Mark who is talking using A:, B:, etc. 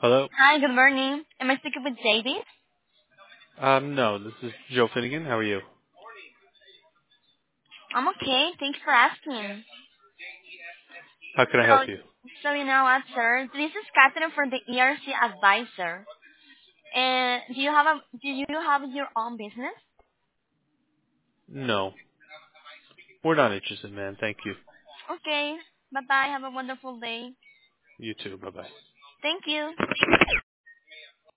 A: Hello?
B: Hi, good morning. Am I speaking with JD?
A: No, this is Joe Finnegan. How are you?
B: I'm okay. Thanks for asking.
A: How can I help
B: So,
A: you?
B: so you know what, sir? This is Catherine from the ERC advisor. And do you have your own business?
A: No, we're not interested, man. Thank you.
B: Okay. Bye bye. Have a wonderful day.
A: You too. Bye-bye.
B: Thank you.